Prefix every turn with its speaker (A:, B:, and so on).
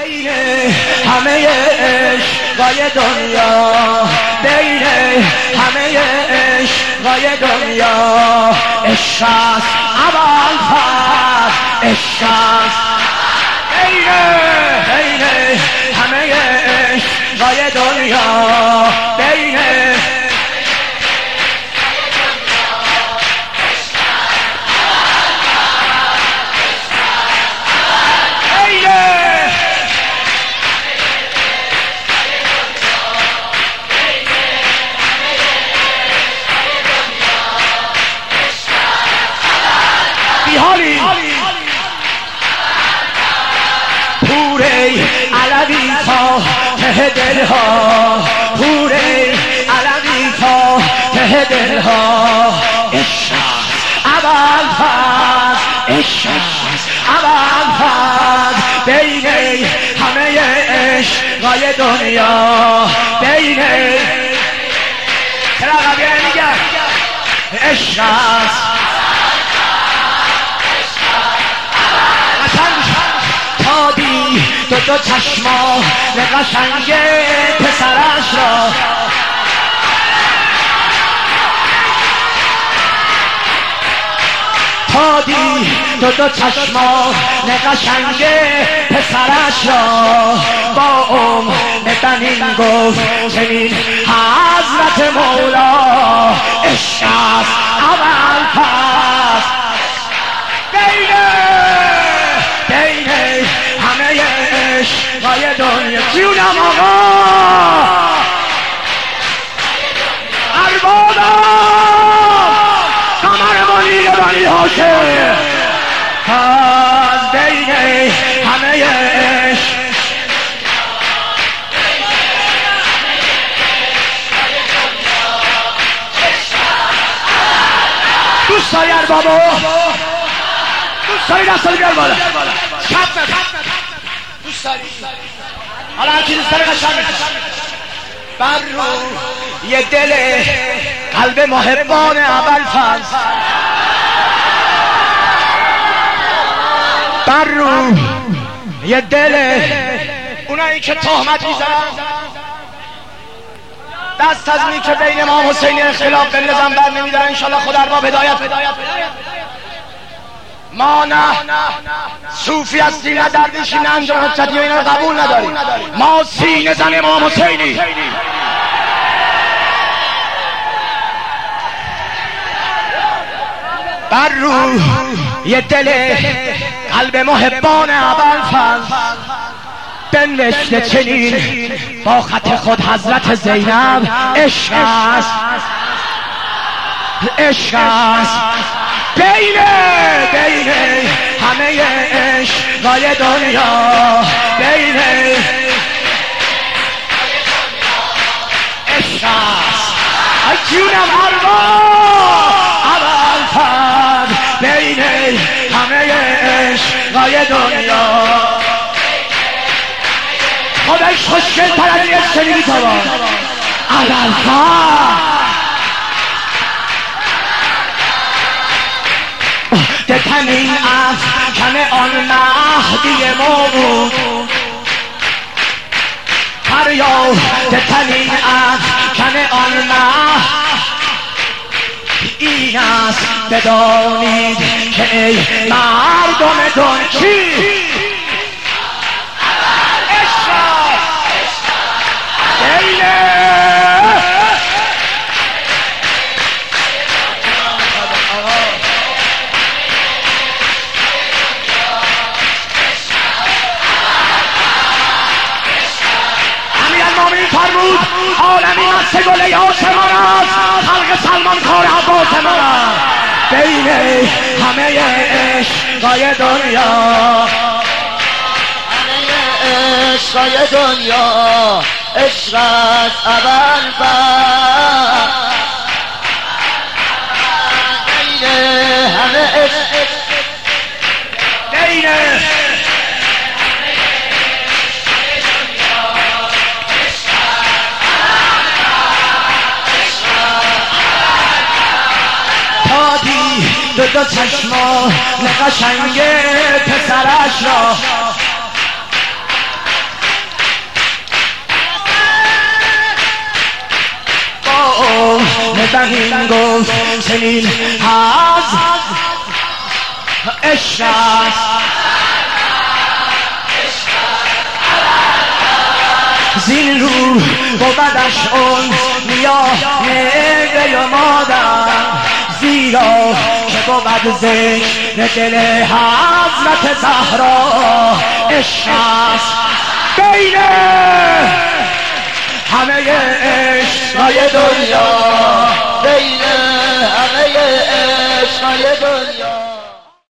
A: بین همه عشقای دنیا، بین همه عشقای دنیا، عشق است ابوالفضل، عشق است بین همه عشقای دنیا، بین بیحالی پوره علوی تا ته دلها، پوره علوی تا ته دلها، عشق ابوالفضل، عشق ابوالفضل بین همه عشقای دنیا، بین چرا قبیه میگه عشق است تابی دو چشما قشنگ پسرش را، تابی دو چشما قشنگ پسرش را، با بنین گفت چنین حضرت مولا، عشق است ابوالفضل بین همه عشقای دنیا. جونم آقا اربابا قمرمانی بنی هاشم از بین همه عشق دوست داری اربابا، دوست داری دست رو بیار بالا دوست داری حالا هرکی دوست داره قشنگ بر رو یه دل قلب محبان ابوالفضل، بر رو یه دل اونایی که تهمت میزنن دست از می که بین امام حسین اختلاف بندازن بر نمیدارن. انشالله خود ارباب هدایت. ما نه صوفی هستی نه درویشی نه انجام حجتی و اینا رو قبول نداریم، ما سینه زن امام حسینی. بر رو یه دل قلب محبان ابوالفضل بنوشته چنین با خط خود حضرت زینب، عشق است عشق است بین همه عشقای دنیا، بین عشق است جونم ابوالفضل بین همه عشقای دنیا. خودش خوشگل تر از این عشق نمیتوان ابوالفضل دتنین افکن آن مهدی موعود، فریاد دتنین افکن آن مهدی این است بدانید که ای مردم دنچی فرمود عالمی مست گل یاسمان است، خلق سلمان کار عباس من است، بین همه عشقای دنیا، همه عشقای دنیا، عشق است ابوالفضل بین همه عشق بین دو چشما قشنگ پسرش را، بهین گفت چنین از عشق است زین رو بودش اون میانه و مادر زیرا که بود ذکر دل حضرت زهرا عشق است بین همه عشقای دنیا بین همه عشقای دنیا